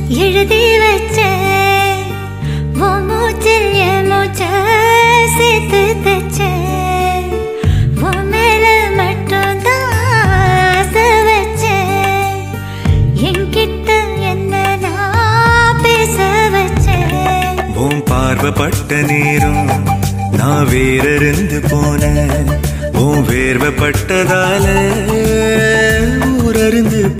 எழுதி வச்ச உன் மூச்சில் என் மூச்ச சேர்த்து தச்ச உன் மேல மட்டும்தான் ஆசை வச்ச என்கிட்ட என்ன நான் பேச வச்ச உன் பார்வைப்பட்ட நேரம் நான் வேறிருந்து போனேன் உன் வேர்வைப்பட்டதால ஊரறிந்து